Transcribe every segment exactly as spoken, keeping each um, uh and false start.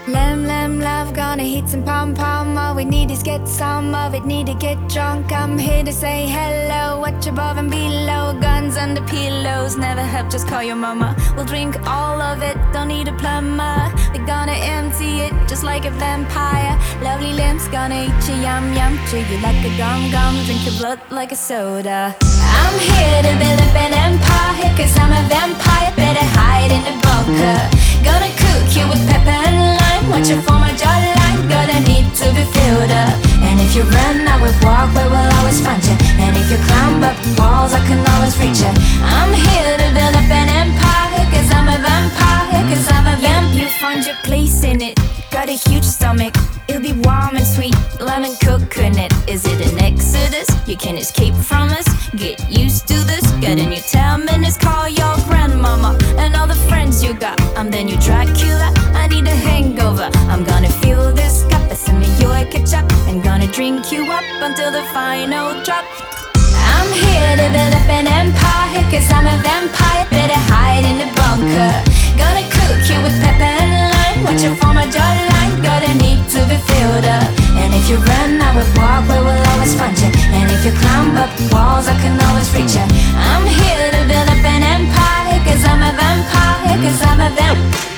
Lamb, lamb, love, gonna hit some pom-pom. All we need is get some of it, need to get drunk. I'm here to say hello, watch above and below. Guns under pillows, never help, just call your mama. We'll drink all of it, don't need a plumber. We're gonna empty it, just like a vampire. Lovely limbs, gonna eat you, yum, yum. Chew you like a gum-gum, drink your blood like a soda. I'm here to build up an empire, cause I'm a vampire, better hide in the bunker. Gonna cook you with pepper and lime, watch you for my jawline, gonna need to be filled up. And if you run, I will walk, but we'll always find you. And if you climb up walls, I can always reach you. I'm here to build up an empire, cause I'm a vampire, cause I'm a vamp. You find your place in it, got a huge stomach, it'll be warm and sweet, lemon coconut. Is it an exodus? You can escape from us, get used to this. Got a new ten minutes, call your grandmama and all the friends you got. I'm the new Dracula, I need a hangover. I'm gonna fill this cup with some of your ketchup and gonna drink you up until the final drop. I'm here to build up an empire, cause I'm a vampire, better hide in the bunker. Gonna cook you with pepper and lime, watch you for my jawline, gonna need to be filled up. And if you run, I will walk, but we'll always find you. And if you climb up walls, I can always reach you. I'm here to build up an empire, cause I'm a vampire, cause I'm a vampire.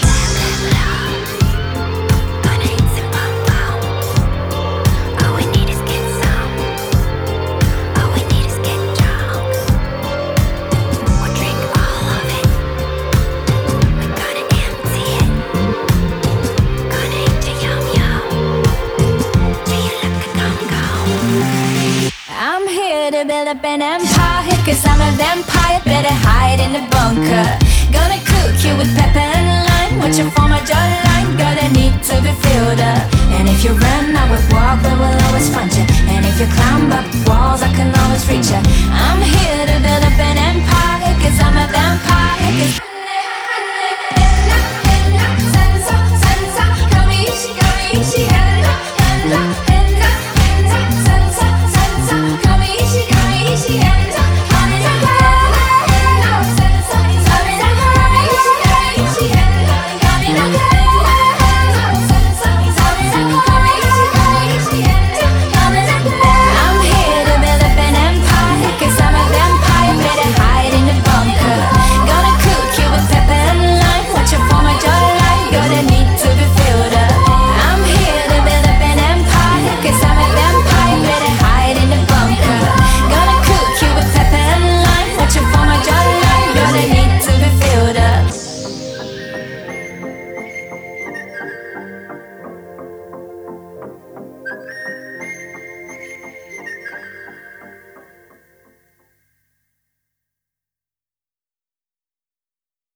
To build up an empire, cause I'm a vampire, better hide in the bunker. Gonna cook you with pepper and lime, watch you for my jawline, gonna need to be filled up. And if you run, I will walk,